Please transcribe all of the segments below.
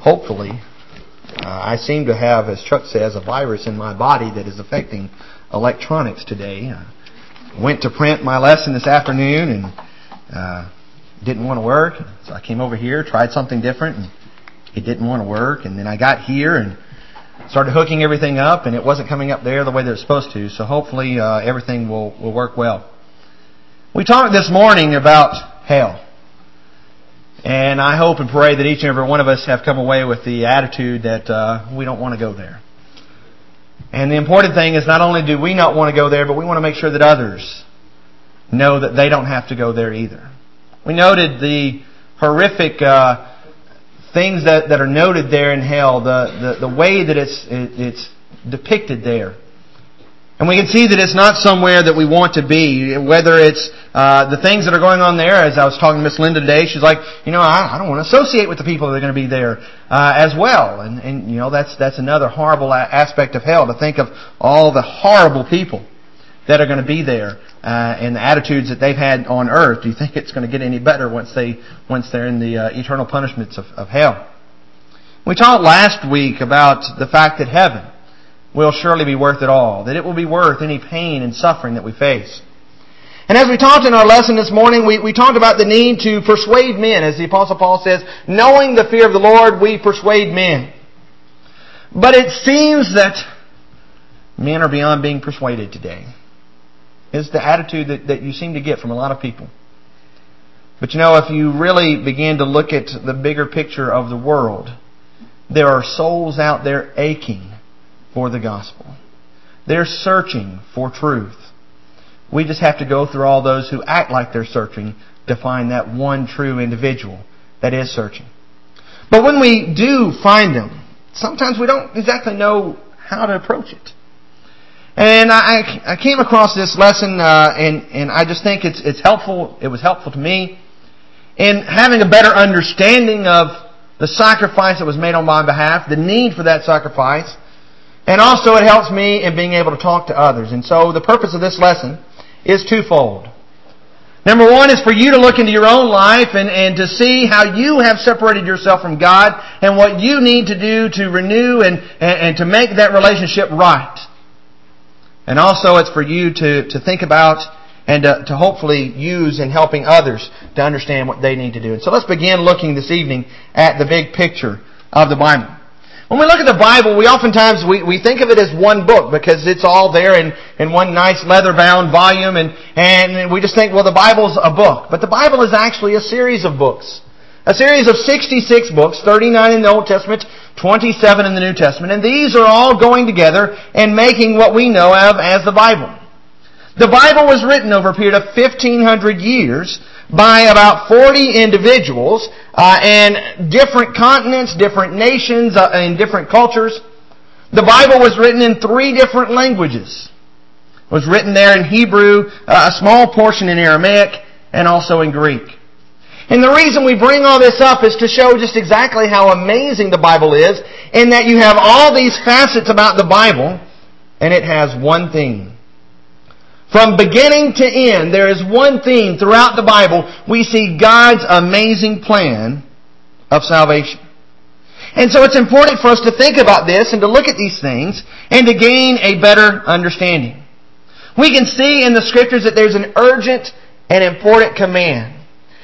hopefully, I seem to have, as Chuck says, a virus in my body that is affecting electronics today. Went to print my lesson this afternoon and didn't want to work. So I came over here, tried something different, and it didn't want to work. And then I got here and started hooking everything up, and it wasn't coming up there the way that it was supposed to. So hopefully everything will work well. We talked this morning about hell. And I hope and pray that each and every one of us have come away with the attitude that we don't want to go there. And the important thing is not only do we not want to go there, but we want to make sure that others know that they don't have to go there either. We noted the horrific things that are noted there in hell, the way that it's depicted there. And we can see that it's not somewhere that we want to be, whether it's the things that are going on there. As I was talking to Miss Linda today, she's like, I don't want to associate with the people that are going to be there as well. And that's another horrible aspect of hell, to think of all the horrible people that are going to be there and the attitudes that they've had on earth. Do you think it's going to get any better once they're in the eternal punishments of hell? We talked last week about the fact that heaven will surely be worth it all, that it will be worth any pain and suffering that we face. And as we talked in our lesson this morning, we talked about the need to persuade men. As the Apostle Paul says, knowing the fear of the Lord, we persuade men. But it seems that men are beyond being persuaded today. It's the attitude that you seem to get from a lot of people. But if you really begin to look at the bigger picture of the world, there are souls out there aching for the gospel. They're searching for truth. We just have to go through all those who act like they're searching to find that one true individual that is searching. But when we do find them, sometimes we don't exactly know how to approach it. And I came across this lesson and I just think it's helpful. It was helpful to me in having a better understanding of the sacrifice that was made on my behalf, the need for that sacrifice. And also it helps me in being able to talk to others. And so the purpose of this lesson is twofold. Number one is for you to look into your own life and to see how you have separated yourself from God and what you need to do to renew and to make that relationship right. And also it's for you to think about and to hopefully use in helping others to understand what they need to do. And so let's begin looking this evening at the big picture of the Bible. When we look at the Bible, we oftentimes we think of it as one book because it's all there in one nice leather-bound volume, and we just think, well, the Bible's a book. But the Bible is actually a series of books. A series of 66 books, 39 in the Old Testament, 27 in the New Testament. And these are all going together and making what we know of as the Bible. The Bible was written over a period of 1,500 years by about 40 individuals and different continents, different nations, and different cultures. The Bible was written in 3 different languages. It was written there in Hebrew, a small portion in Aramaic, and also in Greek. And the reason we bring all this up is to show just exactly how amazing the Bible is, in that you have all these facets about the Bible, and it has one theme. From beginning to end, there is one theme throughout the Bible. We see God's amazing plan of salvation. And so it's important for us to think about this and to look at these things and to gain a better understanding. We can see in the Scriptures that there's an urgent and important command.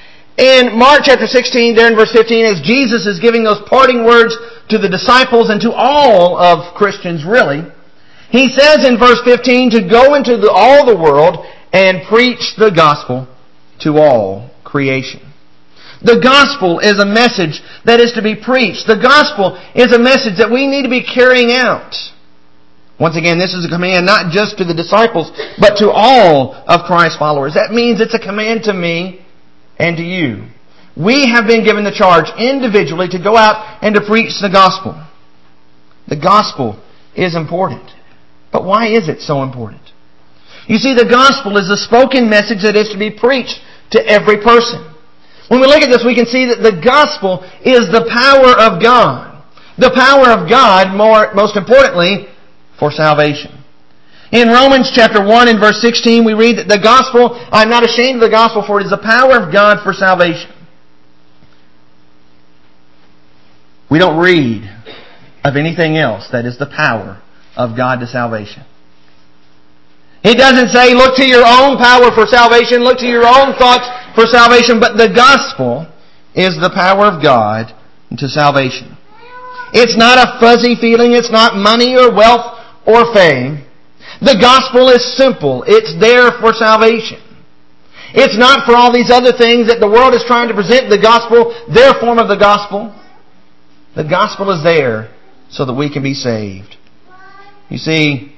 In Mark chapter 16, there in verse 15, as Jesus is giving those parting words to the disciples and to all of Christians really, He says in verse 15 to go into all the world and preach the gospel to all creation. The gospel is a message that is to be preached. The gospel is a message that we need to be carrying out. Once again, this is a command not just to the disciples, but to all of Christ's followers. That means it's a command to me and to you. We have been given the charge individually to go out and to preach the gospel. The gospel is important. But why is it so important? You see, the gospel is a spoken message that is to be preached to every person. When we look at this, we can see that the gospel is the power of God. The power of God, most importantly, for salvation. In Romans chapter 1 and verse 16, we read that the gospel, I'm not ashamed of the gospel, for it is the power of God for salvation. we don't read of anything else that is the power of God to salvation. It doesn't say look to your own power for salvation, look to your own thoughts for salvation, but the gospel is the power of God to salvation. It's not a fuzzy feeling, it's not money or wealth or fame. The gospel is simple. It's there for salvation. It's not for all these other things that the world is trying to present the gospel, their form of the gospel. The gospel is there so that we can be saved. You see,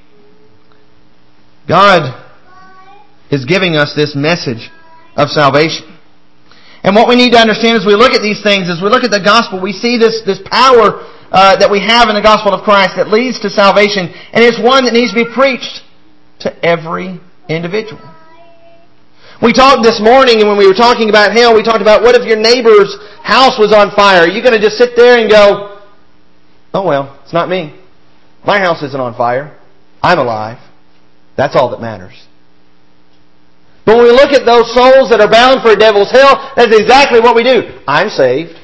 God is giving us this message of salvation. And what we need to understand as we look at these things, as we look at the gospel, we see this power that we have in the gospel of Christ that leads to salvation. And it's one that needs to be preached to every individual. We talked this morning, and when we were talking about hell, we talked about what if your neighbor's house was on fire? Are you going to just sit there and go, oh well, it's not me. My house isn't on fire. I'm alive. That's all that matters. But when we look at those souls that are bound for a devil's hell, that's exactly what we do. I'm saved.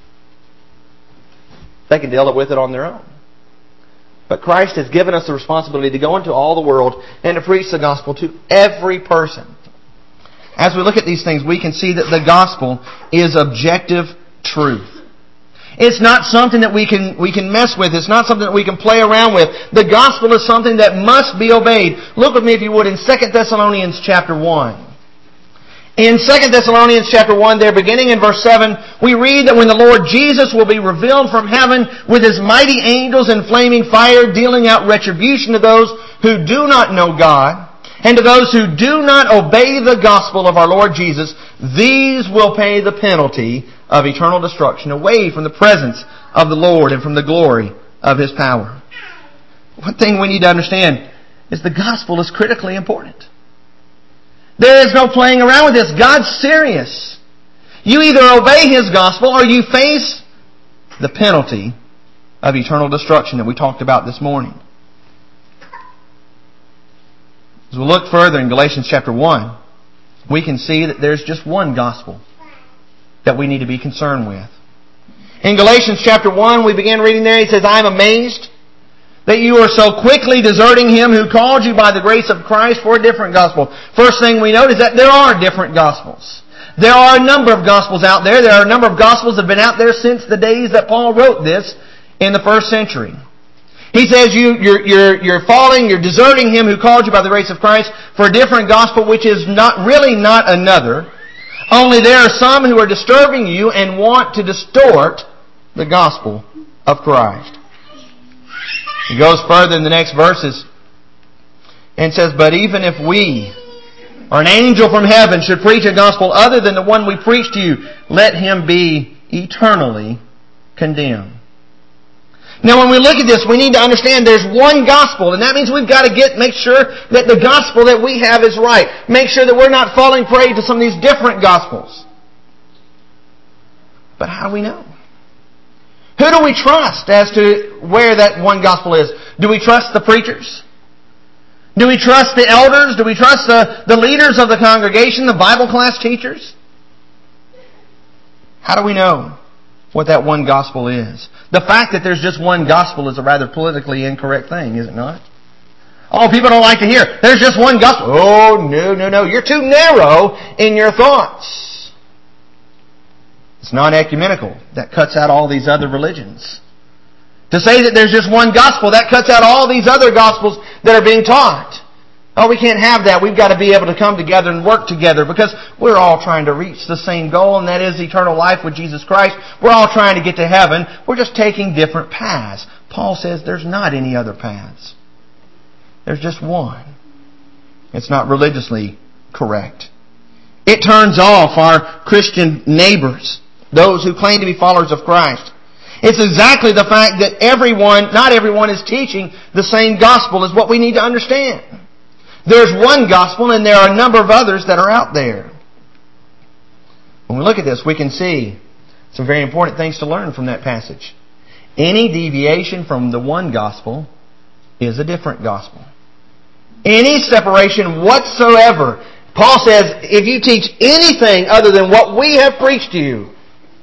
They can deal with it on their own. But Christ has given us the responsibility to go into all the world and to preach the gospel to every person. As we look at these things, we can see that the gospel is objective truth. It's not something that we can mess with. It's not something that we can play around with. The gospel is something that must be obeyed. Look with me, if you would, in 2 Thessalonians chapter 1. In 2 Thessalonians chapter 1, there beginning in verse 7, we read that when the Lord Jesus will be revealed from heaven with His mighty angels in flaming fire, dealing out retribution to those who do not know God, and to those who do not obey the gospel of our Lord Jesus, these will pay the penalty of eternal destruction away from the presence of the Lord and from the glory of His power. One thing we need to understand is the gospel is critically important. There is no playing around with this. God's serious. You either obey His gospel or you face the penalty of eternal destruction that we talked about this morning. As we look further in Galatians chapter 1, we can see that there's just one gospel that we need to be concerned with. In Galatians chapter 1, we begin reading there, he says, I am amazed that you are so quickly deserting Him who called you by the grace of Christ for a different gospel. First thing we note is that there are different gospels. There are a number of gospels out there. There are a number of gospels that have been out there since the days that Paul wrote this in the first century. He says you're falling, you're deserting Him who called you by the grace of Christ for a different gospel, which is not another. Only there are some who are disturbing you and want to distort the gospel of Christ. He goes further in the next verses and says, but even if we or an angel from heaven should preach a gospel other than the one we preach to you, let him be eternally condemned. Now when we look at this, we need to understand there's one gospel, and that means we've got to make sure that the gospel that we have is right. Make sure that we're not falling prey to some of these different gospels. But how do we know? Who do we trust as to where that one gospel is? Do we trust the preachers? Do we trust the elders? Do we trust the leaders of the congregation, the Bible class teachers? How do we know what that one gospel is? The fact that there's just one gospel is a rather politically incorrect thing, is it not? Oh, people don't like to hear, there's just one gospel. Oh, no. You're too narrow in your thoughts. It's non-ecumenical. That cuts out all these other religions. To say that there's just one gospel, that cuts out all these other gospels that are being taught. Oh, we can't have that. We've got to be able to come together and work together because we're all trying to reach the same goal, and that is eternal life with Jesus Christ. We're all trying to get to heaven. We're just taking different paths. Paul says there's not any other paths. There's just one. It's not religiously correct. It turns off our Christian neighbors, those who claim to be followers of Christ. It's exactly the fact that not everyone is teaching the same gospel is what we need to understand. There's one gospel and there are a number of others that are out there. When we look at this, we can see some very important things to learn from that passage. Any deviation from the one gospel is a different gospel. Any separation whatsoever. Paul says, if you teach anything other than what we have preached to you,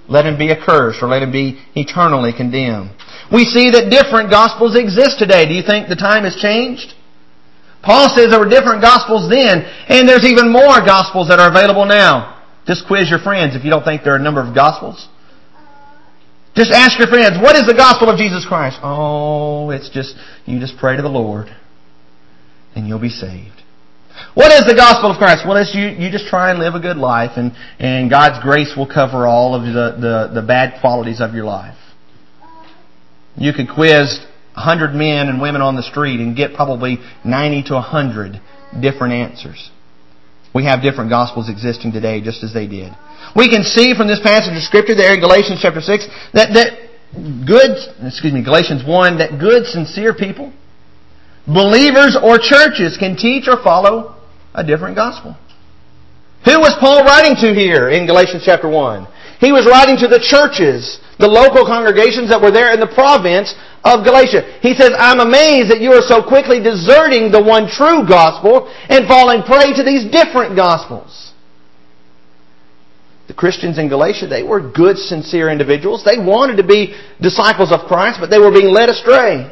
let him be accursed, or let him be eternally condemned. We see that different gospels exist today. Do you think the time has changed? Paul says there were different gospels then, and there's even more gospels that are available now. Just quiz your friends if you don't think there are a number of gospels. Just ask your friends, what is the gospel of Jesus Christ? Oh, it's just, you just pray to the Lord, and you'll be saved. What is the gospel of Christ? Well, it's you just try and live a good life, and God's grace will cover all of the bad qualities of your life. You could quiz 100 men and women on the street and get probably 90 to 100 different answers. We have different gospels existing today just as they did. We can see from this passage of Scripture there in Galatians chapter 6 Galatians 1, that good, sincere people, believers or churches can teach or follow a different gospel. Who was Paul writing to here in Galatians chapter 1? He was writing to the churches, the local congregations that were there in the province of Galatia. He says, I'm amazed that you are so quickly deserting the one true gospel and falling prey to these different gospels. The Christians in Galatia, they were good, sincere individuals. They wanted to be disciples of Christ, but they were being led astray.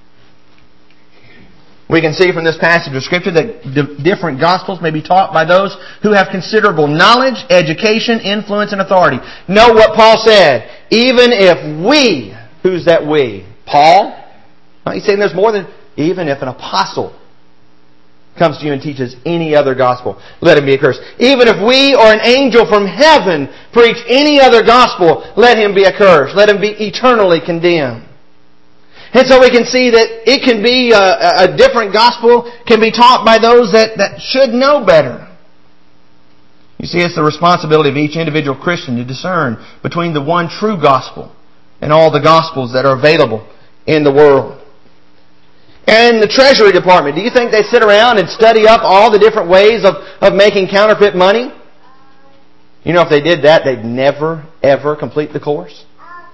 We can see from this passage of Scripture that different gospels may be taught by those who have considerable knowledge, education, influence, and authority. Know what Paul said. Even if we, who's that we? Paul? He's saying there's more than, even if an apostle comes to you and teaches any other gospel, let him be accursed. Even if we or an angel from heaven preach any other gospel, let him be accursed. Let him be eternally condemned. And so we can see that it can be a different gospel, can be taught by those that should know better. You see, it's the responsibility of each individual Christian to discern between the one true gospel and all the gospels that are available in the world. And the Treasury Department, do you think they sit around and study up all the different ways of making counterfeit money? You know, if they did that, they'd never, ever complete the course.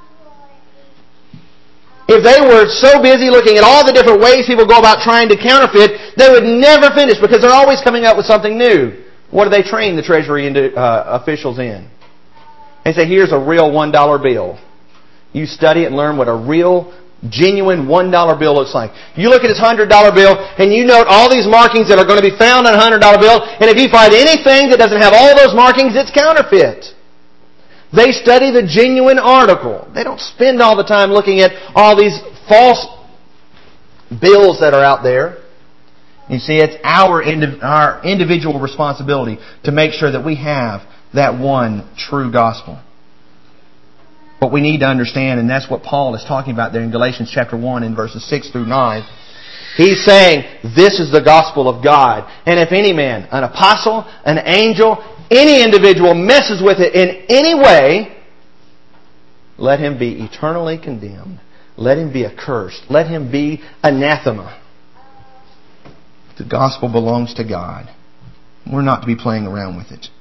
If they were so busy looking at all the different ways people go about trying to counterfeit, they would never finish because they're always coming up with something new. What do they train the Treasury officials in? They say, here's a real $1 bill. You study it and learn what a real, genuine $1 bill looks like. You look at this $100 bill and you note all these markings that are going to be found on a $100 bill, and if you find anything that doesn't have all those markings, it's counterfeit. They study the genuine article. They don't spend all the time looking at all these false bills that are out there. You see, it's our individual responsibility to make sure that we have that one true gospel. What we need to understand, and that's what Paul is talking about there in Galatians chapter 1 in verses 6 through 9. He's saying, this is the gospel of God. And if any man, an apostle, an angel, any individual messes with it in any way, let him be eternally condemned. Let him be accursed. Let him be anathema. The gospel belongs to God. We're not to be playing around with it.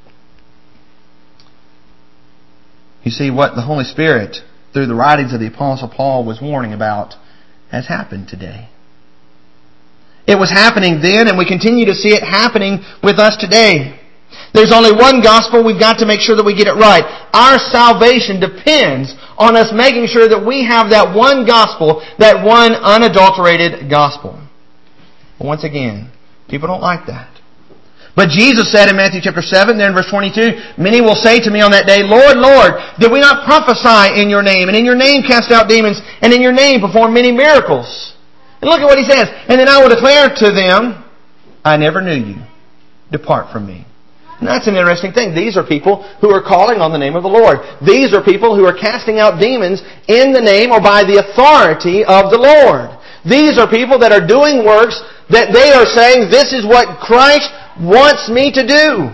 You see, what the Holy Spirit, through the writings of the Apostle Paul, was warning about has happened today. It was happening then, and we continue to see it happening with us today. There's only one gospel. We've got to make sure that we get it right. Our salvation depends on us making sure that we have that one gospel, that one unadulterated gospel. But once again, people don't like that. But Jesus said in Matthew chapter 7, there in verse 22, many will say to me on that day, Lord, Lord, did we not prophesy in your name, and in your name cast out demons, and in your name perform many miracles? And look at what he says. And then I will declare to them, I never knew you. Depart from me. And that's an interesting thing. These are people who are calling on the name of the Lord. These are people who are casting out demons in the name or by the authority of the Lord. These are people that are doing works that they are saying, this is what Christ wants me to do.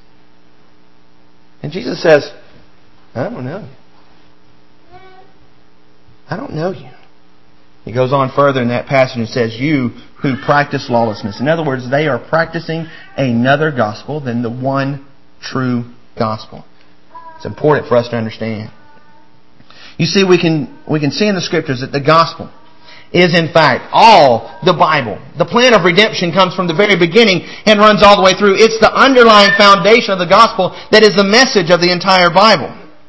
And Jesus says, I don't know you. I don't know you. He goes on further in that passage and says, you who practice lawlessness. In other words, they are practicing another gospel than the one true gospel. It's important for us to understand. You see, we can see in the Scriptures that the gospel is in fact all the Bible. The plan of redemption comes from the very beginning and runs all the way through. It's the underlying foundation of the gospel that is the message of the entire Bible.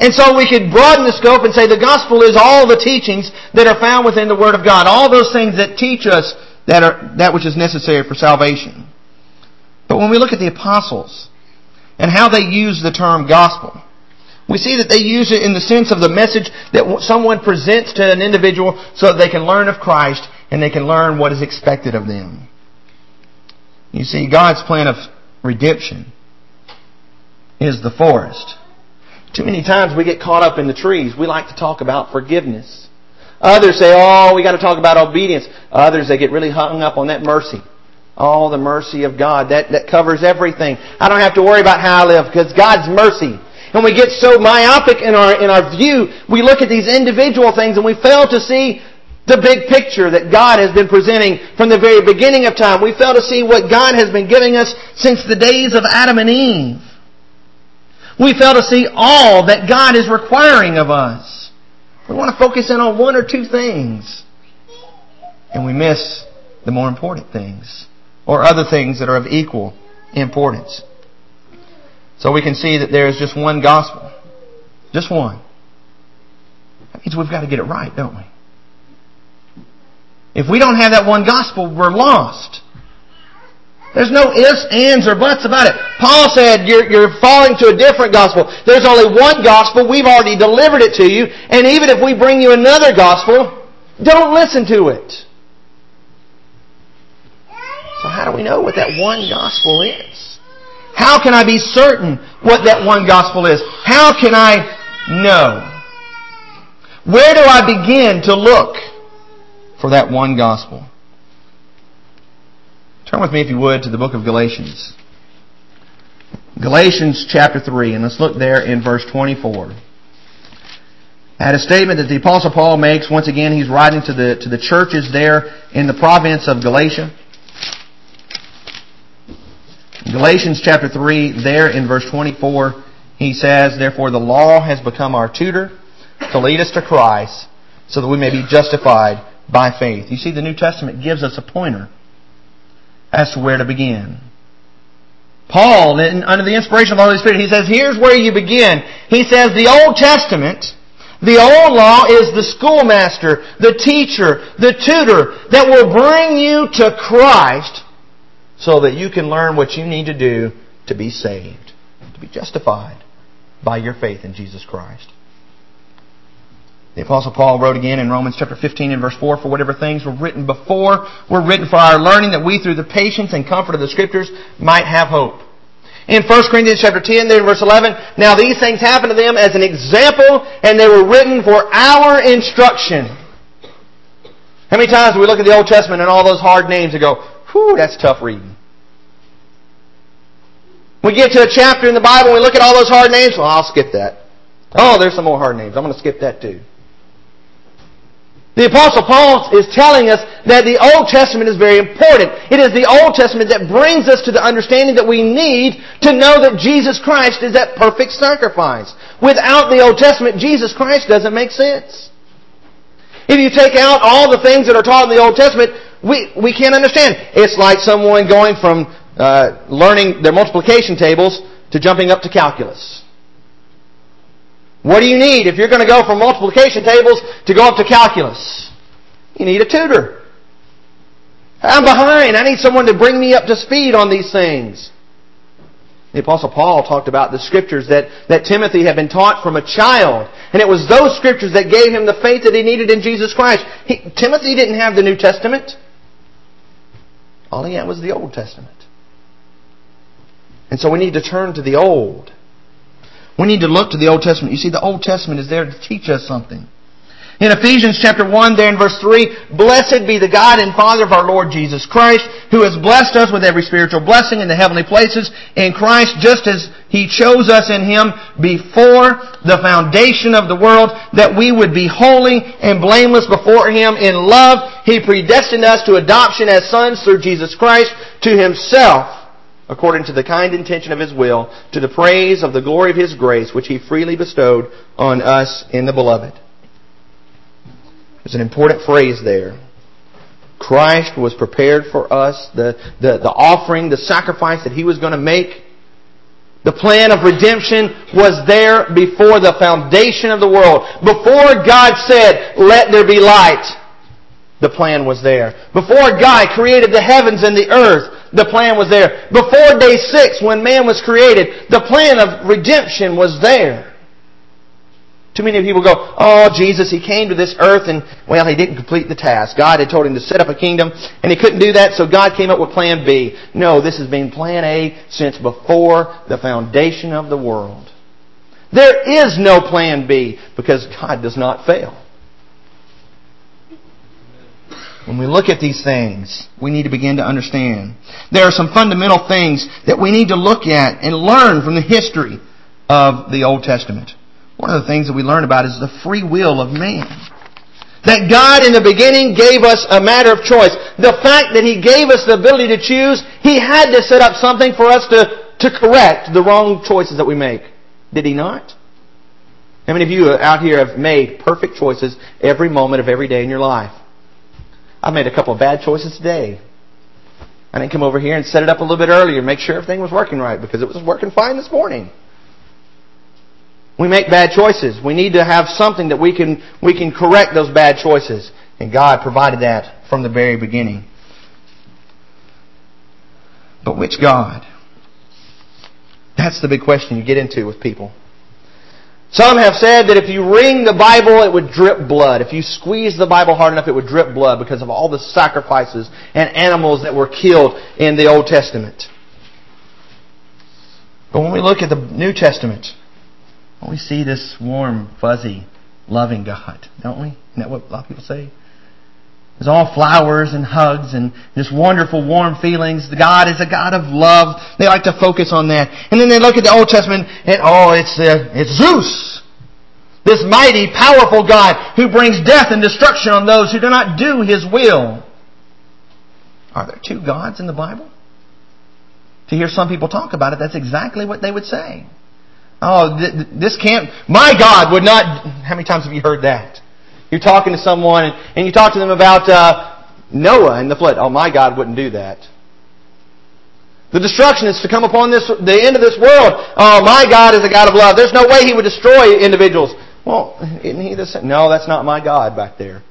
And so we could broaden the scope and say the gospel is all the teachings that are found within the Word of God. All those things that teach us that which is necessary for salvation. But when we look at the apostles and how they use the term gospel, we see that they use it in the sense of the message that someone presents to an individual so that they can learn of Christ and they can learn what is expected of them. You see, God's plan of redemption is the forest. Too many times we get caught up in the trees. We like to talk about forgiveness. Others say, we got to talk about obedience. Others, they get really hung up on that mercy. Oh, the mercy of God. That covers everything. I don't have to worry about how I live because God's mercy. And we get so myopic in our view, we look at these individual things and we fail to see the big picture that God has been presenting from the very beginning of time. We fail to see what God has been giving us since the days of Adam and Eve. We fail to see all that God is requiring of us. We want to focus in on one or two things. And we miss the more important things. Or other things that are of equal importance. So we can see that there is just one gospel. Just one. That means we've got to get it right, don't we? If we don't have that one gospel, we're lost. There's no ifs, ands, or buts about it. Paul said, you're falling to a different gospel. There's only one gospel. We've already delivered it to you. And even if we bring you another gospel, don't listen to it. So how do we know what that one gospel is? How can I be certain what that one gospel is? How can I know? Where do I begin to look for that one gospel? Turn with me, if you would, to the book of Galatians. Galatians chapter 3, and let's look there in verse 24. At a statement that the Apostle Paul makes, once again he's writing to the churches there in the province of Galatia. Galatians chapter 3, there in verse 24, he says, "Therefore the law has become our tutor to lead us to Christ, so that we may be justified by faith." You see, the New Testament gives us a pointer as to where to begin. Paul, under the inspiration of the Holy Spirit, he says, here's where you begin. He says the Old Testament, the old law is the schoolmaster, the teacher, the tutor that will bring you to Christ so that you can learn what you need to do to be saved, to be justified by your faith in Jesus Christ. The Apostle Paul wrote again in Romans chapter 15 and verse 4, "For whatever things were written before were written for our learning, that we through the patience and comfort of the Scriptures might have hope." In 1 Corinthians chapter 10, there in verse 11, "Now these things happened to them as an example, and they were written for our instruction." How many times do we look at the Old Testament and all those hard names and go, whew, that's tough reading. We get to a chapter in the Bible and we look at all those hard names, well, I'll skip that. Oh, there's some more hard names. I'm going to skip that too. The Apostle Paul is telling us that the Old Testament is very important. It is the Old Testament that brings us to the understanding that we need to know that Jesus Christ is that perfect sacrifice. Without the Old Testament, Jesus Christ doesn't make sense. If you take out all the things that are taught in the Old Testament, we can't understand. It's like someone going from learning their multiplication tables to jumping up to calculus. What do you need if you're going to go from multiplication tables to go up to calculus? You need a tutor. I'm behind. I need someone to bring me up to speed on these things. The Apostle Paul talked about the Scriptures that Timothy had been taught from a child. And it was those Scriptures that gave him the faith that he needed in Jesus Christ. Timothy didn't have the New Testament. All he had was the Old Testament. And so we need to turn to the Old. We need to look to the Old Testament. You see, the Old Testament is there to teach us something. In Ephesians chapter 1, there in verse 3, "Blessed be the God and Father of our Lord Jesus Christ, who has blessed us with every spiritual blessing in the heavenly places in Christ, just as He chose us in Him before the foundation of the world, that we would be holy and blameless before Him in love. He predestined us to adoption as sons through Jesus Christ to Himself, according to the kind intention of His will, to the praise of the glory of His grace, which He freely bestowed on us in the Beloved." There's an important phrase there. Christ was prepared for us. The offering, the sacrifice that He was going to make The plan of redemption was there before the foundation of the world. Before God said, "Let there be light," the plan was there. Before God created the heavens and the earth, the plan was there. Before day 6, when man was created, the plan of redemption was there. Too many people go, "Oh, Jesus, He came to this earth and, well, He didn't complete the task. God had told Him to set up a kingdom and He couldn't do that, so God came up with plan B." No, this has been plan A since before the foundation of the world. There is no plan B because God does not fail. When we look at these things, we need to begin to understand. There are some fundamental things that we need to look at and learn from the history of the Old Testament. One of the things that we learn about is the free will of man. That God in the beginning gave us a matter of choice. The fact that He gave us the ability to choose, He had to set up something for us to correct the wrong choices that we make. Did He not? How many of you out here have made perfect choices every moment of every day in your life? I've made a couple of bad choices today. I didn't come over here and set it up a little bit earlier and make sure everything was working right because it was working fine this morning. We make bad choices. We need to have something that we can correct those bad choices. And God provided that from the very beginning. But which God? That's the big question you get into with people. Some have said that if you wring the Bible, it would drip blood. If you squeeze the Bible hard enough, it would drip blood because of all the sacrifices and animals that were killed in the Old Testament. But when we look at the New Testament, we see this warm, fuzzy, loving God, don't we? Isn't that what a lot of people say? It's all flowers and hugs and just wonderful, warm feelings. The God is a God of love. They like to focus on that. And then they look at the Old Testament and, it's Zeus. This mighty, powerful God who brings death and destruction on those who do not do His will. Are there two gods in the Bible? To hear some people talk about it, that's exactly what they would say. Oh, this can't... My God would not... How many times have you heard that? You're talking to someone and you talk to them about Noah and the flood. Oh, my God wouldn't do that. The destruction is to come upon the end of this world. Oh, my God is a God of love. There's no way He would destroy individuals. Well, isn't He the same? No, that's not my God back there.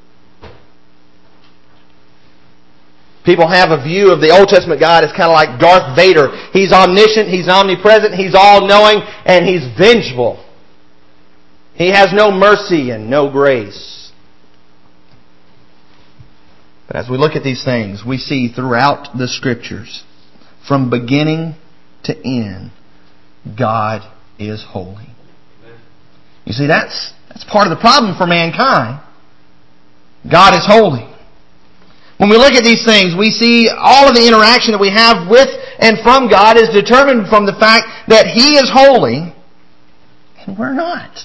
People have a view of the Old Testament God as kind of like Darth Vader. He's omniscient, He's omnipresent, He's all-knowing, and He's vengeful. He has no mercy and no grace. But as we look at these things, we see throughout the Scriptures, from beginning to end, God is holy. You see, that's part of the problem for mankind. God is holy. When we look at these things, we see all of the interaction that we have with and from God is determined from the fact that He is holy and we're not.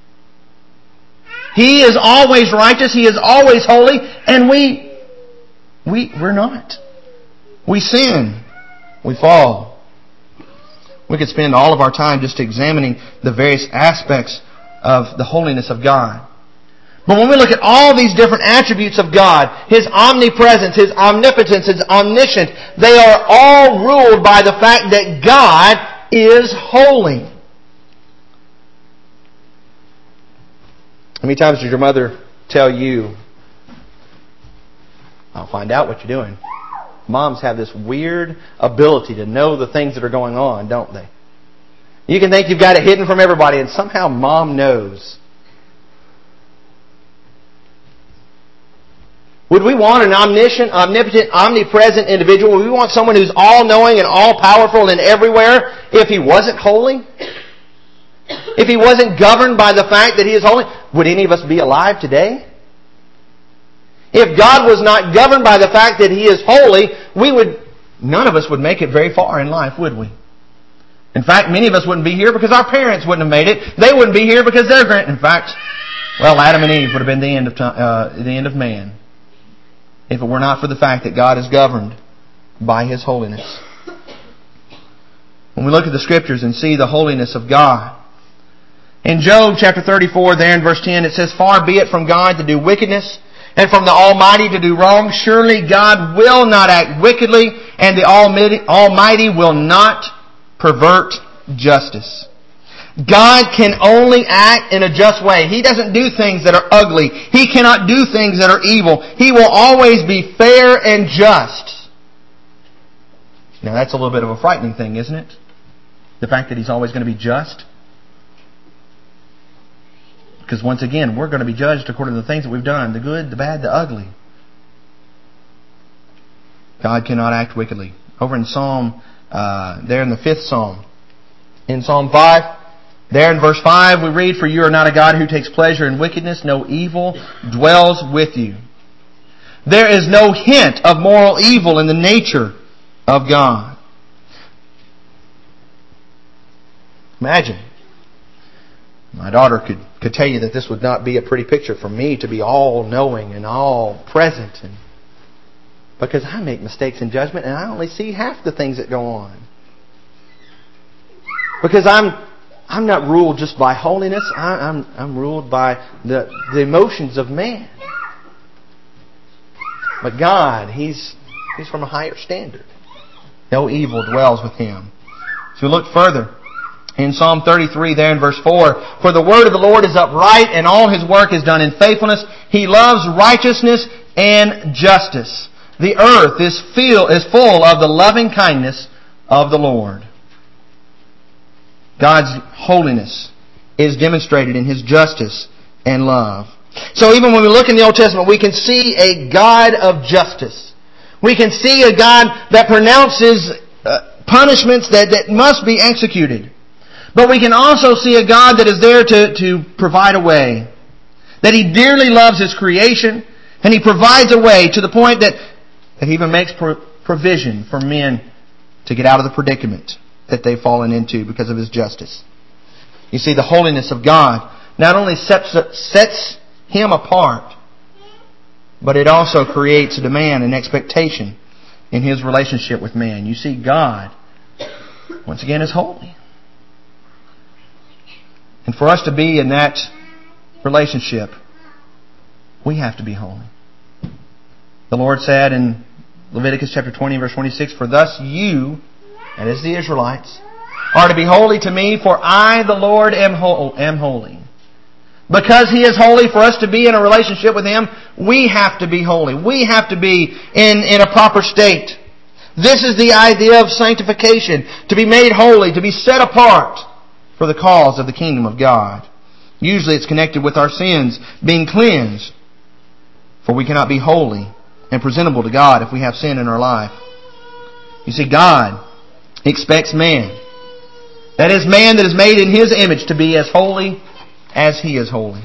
He is always righteous, He is always holy, and we're not. We sin. We fall. We could spend all of our time just examining the various aspects of the holiness of God. But when we look at all these different attributes of God, His omnipresence, His omnipotence, His omniscience, they are all ruled by the fact that God is holy. How many times did your mother tell you, "I'll find out what you're doing"? Moms have this weird ability to know the things that are going on, don't they? You can think you've got it hidden from everybody, and somehow Mom knows. Would we want an omniscient, omnipotent, omnipresent individual? Would we want someone who's all-knowing and all-powerful and everywhere if He wasn't holy? If He wasn't governed by the fact that He is holy? Would any of us be alive today? If God was not governed by the fact that He is holy, none of us would make it very far in life, would we? In fact, many of us wouldn't be here because our parents wouldn't have made it. They wouldn't be here because their In fact, Adam and Eve would have been the end of man, if it were not for the fact that God is governed by His holiness. When we look at the Scriptures and see the holiness of God, in Job chapter 34, there in verse 10, it says, "Far be it from God to do wickedness, and from the Almighty to do wrong. Surely God will not act wickedly, and the Almighty will not pervert justice. God can only act in a just way. He doesn't do things that are ugly. He cannot do things that are evil. He will always be fair and just. Now that's a little bit of a frightening thing, isn't it? The fact that He's always going to be just. Because once again, we're going to be judged according to the things that we've done. The good, the bad, the ugly. God cannot act wickedly. Over in Psalm, there in the 5th Psalm. In Psalm 5, there in verse 5 we read, "For you are not a God who takes pleasure in wickedness, no evil dwells with you." There is no hint of moral evil in the nature of God. Imagine. My daughter could tell you that this would not be a pretty picture for me to be all-knowing and all-present. Because I make mistakes in judgment and I only see half the things that go on. Because I'm not ruled just by holiness. I'm ruled by the emotions of man. But God, He's from a higher standard. No evil dwells with Him. So we look further. In Psalm 33, there in verse 4, "For the word of the Lord is upright, and all His work is done in faithfulness. He loves righteousness and justice. The earth is full of the loving kindness of the Lord." God's holiness is demonstrated in His justice and love. So even when we look in the Old Testament, we can see a God of justice. We can see a God that pronounces punishments that must be executed. But we can also see a God that is there to provide a way. That He dearly loves His creation, and He provides a way to the point that He even makes provision for men to get out of the predicament that they've fallen into because of His justice. You see, the holiness of God not only sets Him apart, but it also creates a demand and expectation in His relationship with man. You see, God, once again, is holy. And for us to be in that relationship, we have to be holy. The Lord said in Leviticus chapter 20, verse 26, "For thus you," that is the Israelites, "are to be holy to me, for I, the Lord, am holy." Because He is holy, for us to be in a relationship with Him, we have to be holy. We have to be in a proper state. This is the idea of sanctification, to be made holy, to be set apart for the cause of the kingdom of God. Usually it's connected with our sins being cleansed, for we cannot be holy and presentable to God if we have sin in our life. You see, God expects man, that is, man that is made in His image, to be as holy as He is holy.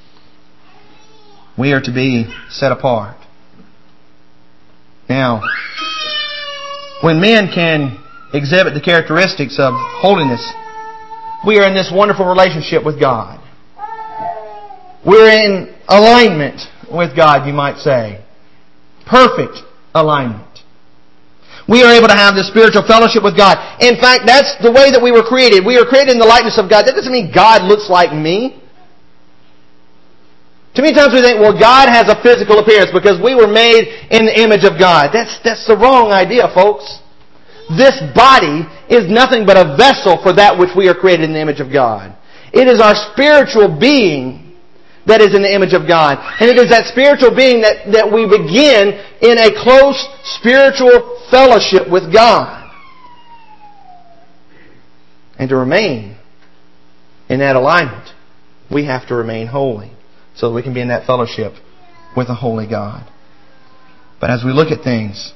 We are to be set apart. Now, when men can exhibit the characteristics of holiness, we are in this wonderful relationship with God. We're in alignment with God, you might say. Perfect alignment. We are able to have this spiritual fellowship with God. In fact, that's the way that we were created. We were created in the likeness of God. That doesn't mean God looks like me. Too many times we think, well, God has a physical appearance because we were made in the image of God. That's the wrong idea, folks. This body is nothing but a vessel for that which we are created in the image of God. It is our spiritual being that is in the image of God. And it is that spiritual being that we begin in a close spiritual fellowship with God. And to remain in that alignment, we have to remain holy, so that we can be in that fellowship with a holy God. But as we look at things,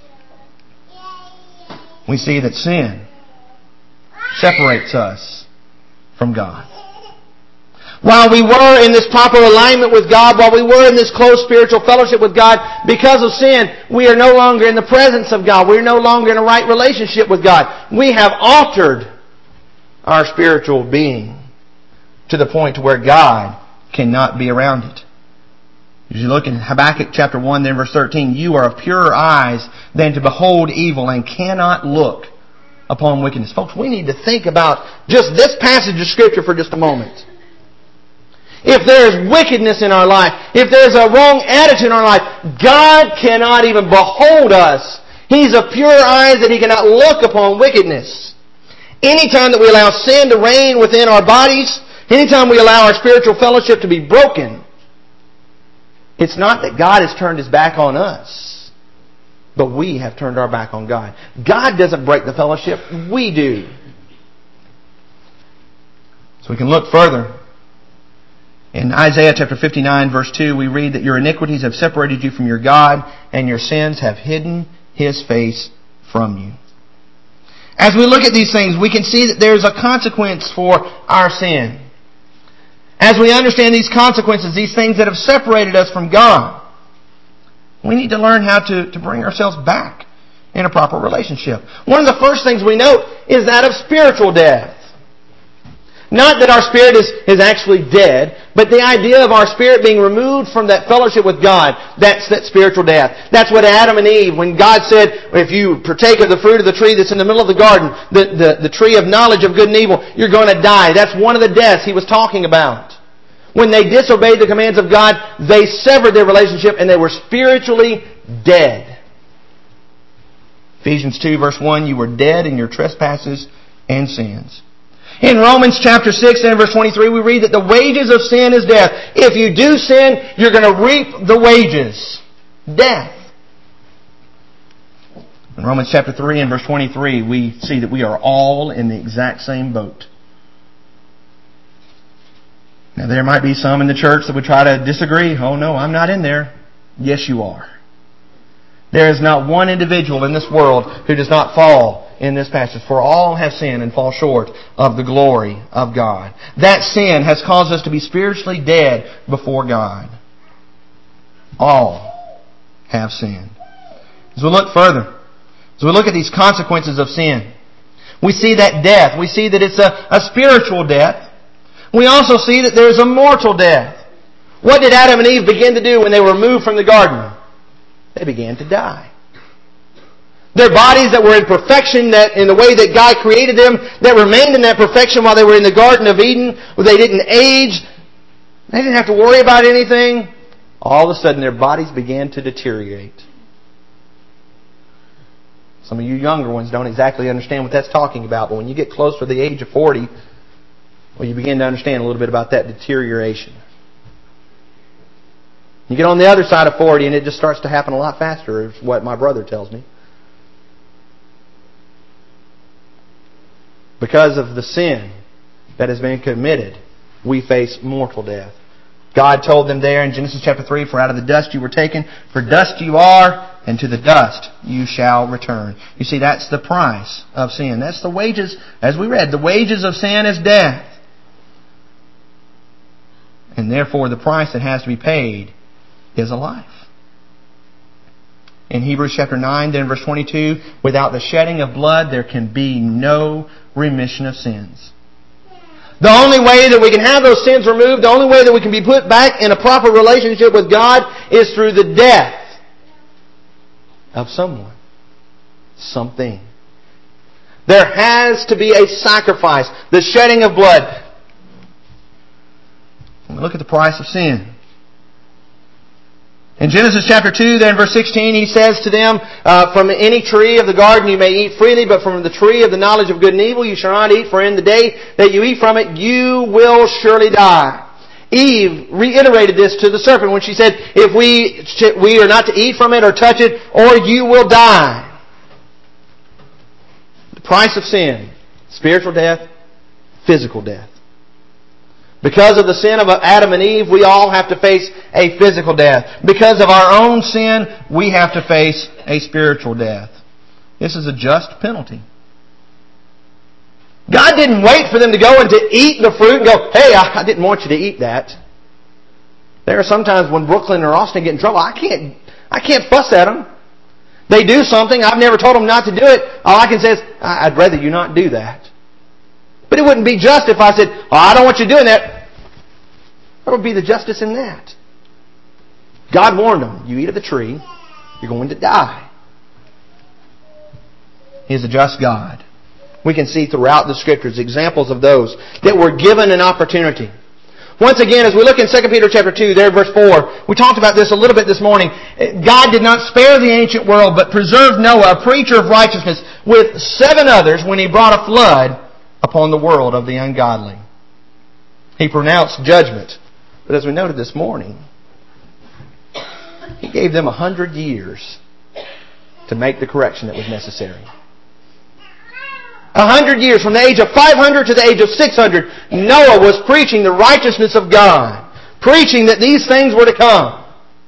we see that sin separates us from God. While we were in this proper alignment with God, while we were in this close spiritual fellowship with God, because of sin, we are no longer in the presence of God. We are no longer in a right relationship with God. We have altered our spiritual being to the point to where God cannot be around it. As you look in Habakkuk chapter 1, then verse 13, "You are of purer eyes than to behold evil, and cannot look upon wickedness." Folks, we need to think about just this passage of Scripture for just a moment. If there is wickedness in our life, if there's a wrong attitude in our life, God cannot even behold us. He's of pure eyes that He cannot look upon wickedness. Anytime that we allow sin to reign within our bodies, anytime we allow our spiritual fellowship to be broken, it's not that God has turned His back on us, but we have turned our back on God. God doesn't break the fellowship, we do. So we can look further. In Isaiah chapter 59 verse 2, we read that your iniquities have separated you from your God, and your sins have hidden His face from you. As we look at these things, we can see that there's a consequence for our sin. As we understand these consequences, these things that have separated us from God, we need to learn how to bring ourselves back in a proper relationship. One of the first things we note is that of spiritual death. Not that our spirit is actually dead, but the idea of our spirit being removed from that fellowship with God, that's that spiritual death. That's what Adam and Eve, when God said, if you partake of the fruit of the tree that's in the middle of the garden, the tree of knowledge of good and evil, you're going to die. That's one of the deaths He was talking about. When they disobeyed the commands of God, they severed their relationship and they were spiritually dead. Ephesians 2 verse 1, you were dead in your trespasses and sins. In Romans chapter 6 and verse 23, we read that the wages of sin is death. If you do sin, you're going to reap the wages. Death. In Romans chapter 3 and verse 23, we see that we are all in the exact same boat. Now there might be some in the church that would try to disagree. Oh no, I'm not in there. Yes, you are. There is not one individual in this world who does not fall in this passage. For all have sinned and fall short of the glory of God. That sin has caused us to be spiritually dead before God. All have sinned. As we look further, as we look at these consequences of sin, we see that death. We see that it's a spiritual death. We also see that there's a mortal death. What did Adam and Eve begin to do when they were removed from the garden? They began to die. Their bodies that were in perfection, that in the way that God created them, that remained in that perfection while they were in the Garden of Eden, where they didn't age, they didn't have to worry about anything. All of a sudden their bodies began to deteriorate. Some of you younger ones don't exactly understand what that's talking about, but when you get close to the age of 40, well, you begin to understand a little bit about that deterioration. You get on the other side of 40 and it just starts to happen a lot faster, is what my brother tells me. Because of the sin that has been committed, we face mortal death. God told them there in Genesis chapter 3, for out of the dust you were taken, for dust you are, and to the dust you shall return. You see, that's the price of sin. That's the wages, as we read, the wages of sin is death. And therefore the price that has to be paid is a life. In Hebrews chapter 9, then verse 22, without the shedding of blood there can be no remission of sins. The only way that we can have those sins removed, the only way that we can be put back in a proper relationship with God is through the death of someone, something. There has to be a sacrifice, the shedding of blood. When we look at the price of sin, in Genesis chapter 2, then verse 16, He says to them, from any tree of the garden you may eat freely, but from the tree of the knowledge of good and evil you shall not eat, for in the day that you eat from it, you will surely die. Eve reiterated this to the serpent when she said, if we are not to eat from it or touch it, or you will die. The price of sin, spiritual death, physical death. Because of the sin of Adam and Eve, we all have to face a physical death. Because of our own sin, we have to face a spiritual death. This is a just penalty. God didn't wait for them to go and to eat the fruit and go, hey, I didn't want you to eat that. There are sometimes when Brooklyn or Austin get in trouble, I can't fuss at them. They do something, I've never told them not to do it. All I can say is, I'd rather you not do that. But it wouldn't be just if I said, I don't want you doing that. What would be the justice in that? God warned them, you eat of the tree, you're going to die. He is a just God. We can see throughout the Scriptures examples of those that were given an opportunity. Once again, as we look in 2 Peter chapter 2, there verse 4, we talked about this a little bit this morning. God did not spare the ancient world, but preserved Noah, a preacher of righteousness, with 7 others when He brought a flood upon the world of the ungodly. He pronounced judgment. But as we noted this morning, He gave them 100 years to make the correction that was necessary. 100 years, from the age of 500 to the age of 600, Noah was preaching the righteousness of God, preaching that these things were to come.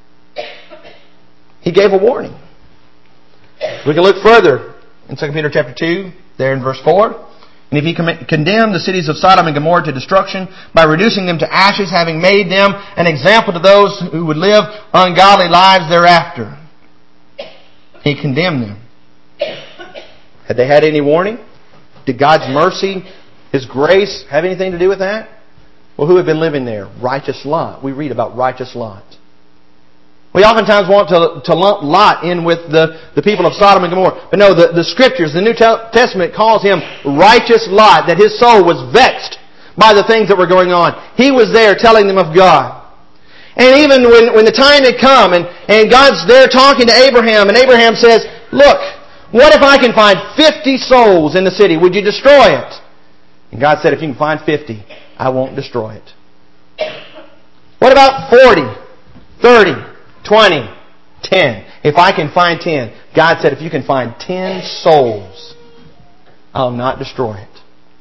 He gave a warning. We can look further in 2 Peter chapter 2, there in verse 4. And if He condemned the cities of Sodom and Gomorrah to destruction by reducing them to ashes, having made them an example to those who would live ungodly lives thereafter. He condemned them. Had they had any warning? Did God's mercy, His grace, have anything to do with that? Well, who had been living there? Righteous Lot. We read about righteous Lot. We oftentimes want to lump Lot in with the people of Sodom and Gomorrah. But no, the Scriptures, the New Testament calls him righteous Lot, that his soul was vexed by the things that were going on. He was there telling them of God. And even when the time had come and God's there talking to Abraham, and Abraham says, look, what if I can find 50 souls in the city? Would you destroy it? And God said, if you can find 50, I won't destroy it. What about 40, 30, 20, 10? If I can find 10, God said, if you can find 10 souls, I'll not destroy it.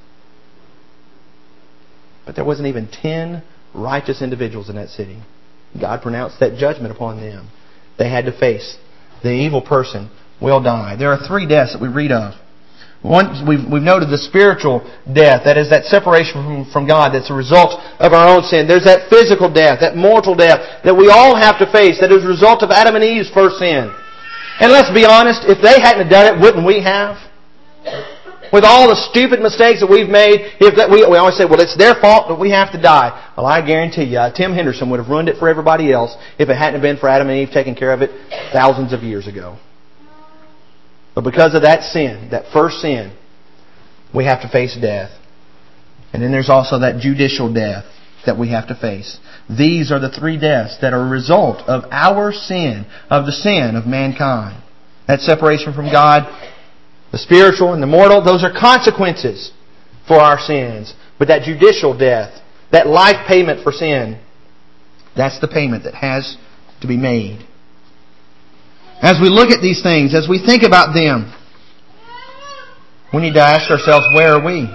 But there wasn't even 10 righteous individuals in that city. God pronounced that judgment upon them. They had to face the evil person will die. There are 3 deaths that we read of. One, we've noted the spiritual death, that is that separation from God that's a result of our own sin. There's that physical death, that mortal death that we all have to face, that is a result of Adam and Eve's first sin. And let's be honest, if they hadn't have done it, wouldn't we have? With all the stupid mistakes that we've made, we always say, well, it's their fault that we have to die. Well, I guarantee you, Tim Henderson would have ruined it for everybody else if it hadn't been for Adam and Eve taking care of it thousands of years ago. But because of that sin, that first sin, we have to face death. And then there's also that judicial death that we have to face. These are the 3 deaths that are a result of our sin, of the sin of mankind. That separation from God, the spiritual and the mortal, those are consequences for our sins. But that judicial death, that life payment for sin, that's the payment that has to be made. As we look at these things, as we think about them, we need to ask ourselves, where are we?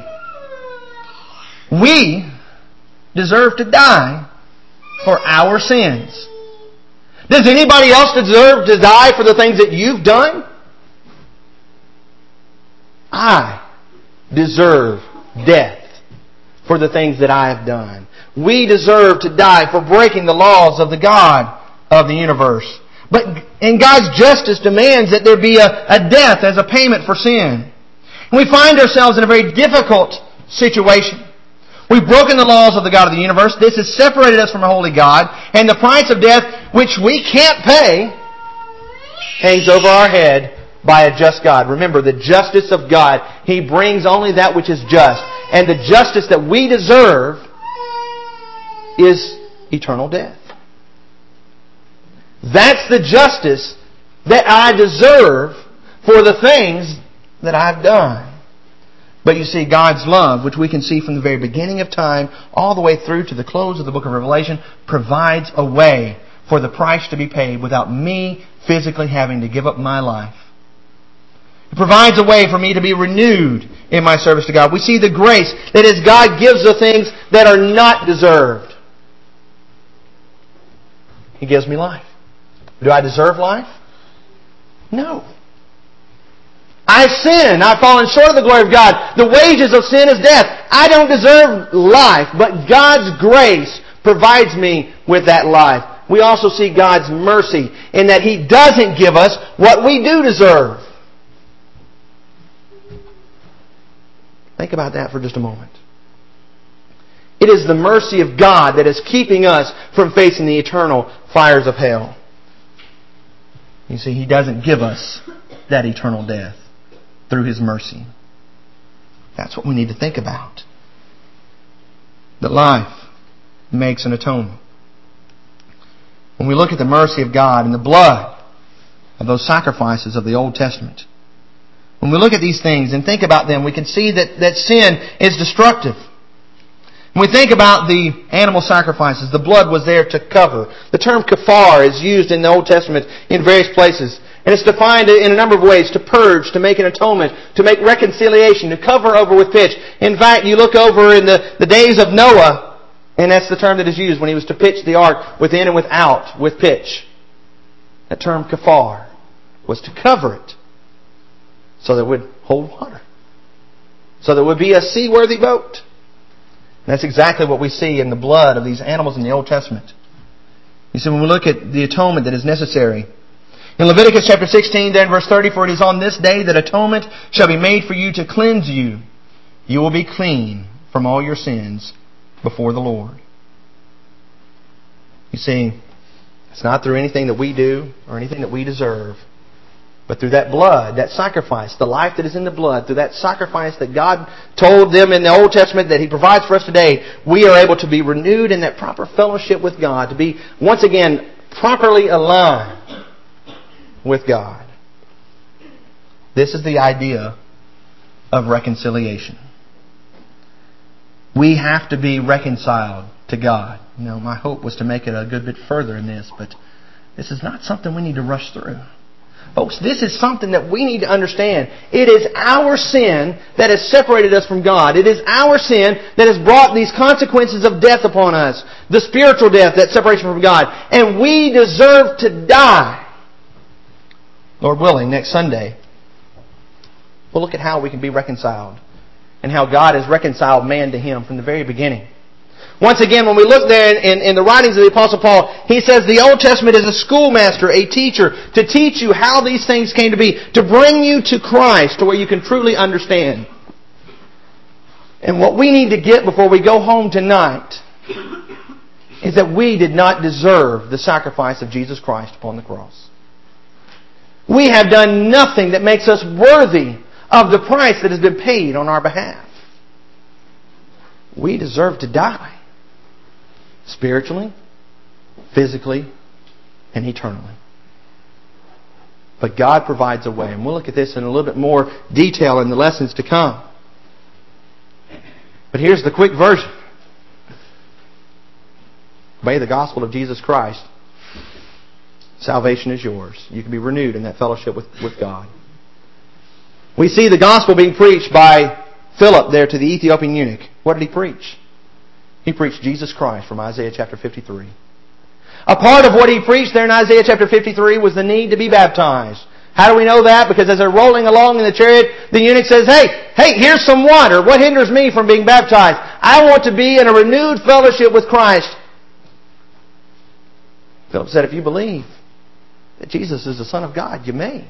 We deserve to die for our sins. Does anybody else deserve to die for the things that you've done? I deserve death for the things that I have done. We deserve to die for breaking the laws of the God of the universe. And God's justice demands that there be a death as a payment for sin. And we find ourselves in a very difficult situation. We've broken the laws of the God of the universe. This has separated us from a holy God. And the price of death, which we can't pay, hangs over our head by a just God. Remember, the justice of God, He brings only that which is just. And the justice that we deserve is eternal death. That's the justice that I deserve for the things that I've done. But you see, God's love, which we can see from the very beginning of time all the way through to the close of the book of Revelation, provides a way for the price to be paid without me physically having to give up my life. It provides a way for me to be renewed in my service to God. We see the grace that is God gives the things that are not deserved. He gives me life. Do I deserve life? No. I've sinned. I've fallen short of the glory of God. The wages of sin is death. I don't deserve life, but God's grace provides me with that life. We also see God's mercy in that He doesn't give us what we do deserve. Think about that for just a moment. It is the mercy of God that is keeping us from facing the eternal fires of hell. You see, He doesn't give us that eternal death through His mercy. That's what we need to think about. That life makes an atonement. When we look at the mercy of God and the blood of those sacrifices of the Old Testament, When we look at these things and think about them, we can see that sin is destructive. When we think about the animal sacrifices, the blood was there to cover. The term kafar is used in the Old Testament in various places. And it's defined in a number of ways: to purge, to make an atonement, to make reconciliation, to cover over with pitch. In fact, you look over in the days of Noah, and that's the term that is used when he was to pitch the ark within and without with pitch. That term kafar was to cover it so that it would hold water, so that it would be a seaworthy boat. And that's exactly what we see in the blood of these animals in the Old Testament. You see, when we look at the atonement that is necessary, in Leviticus chapter 16, then verse 30, "For it is on this day that atonement shall be made for you to cleanse you. You will be clean from all your sins before the Lord." You see, it's not through anything that we do or anything that we deserve, but through that blood, that sacrifice, the life that is in the blood, through that sacrifice that God told them in the Old Testament that He provides for us today, we are able to be renewed in that proper fellowship with God, to be once again properly aligned with God. This is the idea of reconciliation. We have to be reconciled to God. You know, my hope was to make it a good bit further in this, but this is not something we need to rush through. Folks, this is something that we need to understand. It is our sin that has separated us from God. It is our sin that has brought these consequences of death upon us. The spiritual death, that separation from God. And we deserve to die. Lord willing, next Sunday, we'll look at how we can be reconciled and how God has reconciled man to Him from the very beginning. Once again, when we look there in the writings of the Apostle Paul, he says the Old Testament is a schoolmaster, a teacher, to teach you how these things came to be, to bring you to Christ, to where you can truly understand. And what we need to get before we go home tonight is that we did not deserve the sacrifice of Jesus Christ upon the cross. We have done nothing that makes us worthy of the price that has been paid on our behalf. We deserve to die. Spiritually, physically, and eternally. But God provides a way. And we'll look at this in a little bit more detail in the lessons to come. But here's the quick version. Obey the gospel of Jesus Christ. Salvation is yours. You can be renewed in that fellowship with God. We see the gospel being preached by Philip there to the Ethiopian eunuch. What did he preach? He preached Jesus Christ from Isaiah chapter 53. A part of what he preached there in Isaiah chapter 53 was the need to be baptized. How do we know that? Because as they're rolling along in the chariot, the eunuch says, Hey, here's some water. What hinders me from being baptized? I want to be in a renewed fellowship with Christ. Philip said, if you believe that Jesus is the Son of God, you may.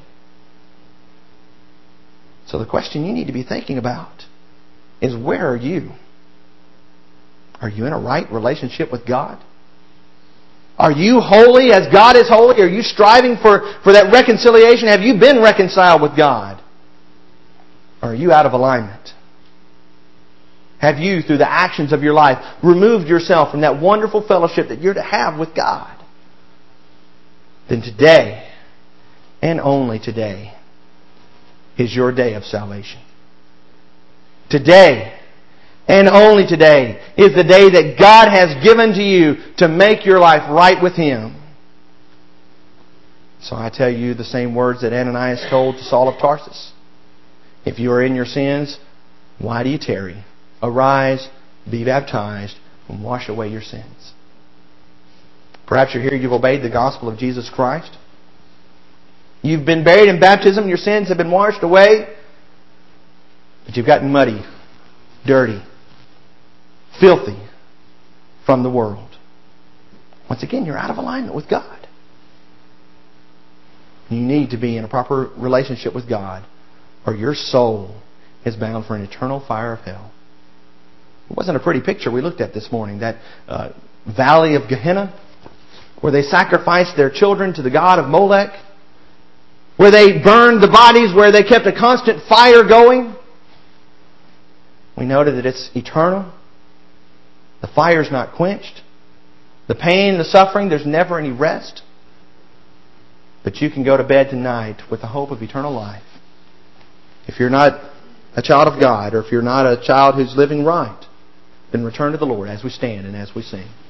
So the question you need to be thinking about is, where are you? Are you in a right relationship with God? Are you holy as God is holy? Are you striving for that reconciliation? Have you been reconciled with God? Or are you out of alignment? Have you, through the actions of your life, removed yourself from that wonderful fellowship that you're to have with God? Then today, and only today, is your day of salvation. Today, and only today, is the day that God has given to you to make your life right with Him. So I tell you the same words that Ananias told to Saul of Tarsus. If you are in your sins, why do you tarry? Arise, be baptized, and wash away your sins. Perhaps you're here, you've obeyed the gospel of Jesus Christ. You've been buried in baptism, your sins have been washed away, but you've gotten muddy, dirty, filthy from the world. Once again, you're out of alignment with God. You need to be in a proper relationship with God, or your soul is bound for an eternal fire of hell. It wasn't a pretty picture we looked at this morning. That valley of Gehenna, where they sacrificed their children to the god of Molech, where they burned the bodies, where they kept a constant fire going. We noted that it's eternal. The fire's not quenched. The pain, the suffering, there's never any rest. But you can go to bed tonight with the hope of eternal life. If you're not a child of God, or if you're not a child who's living right, then return to the Lord as we stand and as we sing.